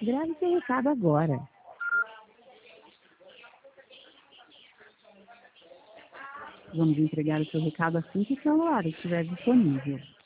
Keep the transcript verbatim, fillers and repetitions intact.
Grave seu recado agora. Vamos entregar o seu recado assim que o celular estiver disponível.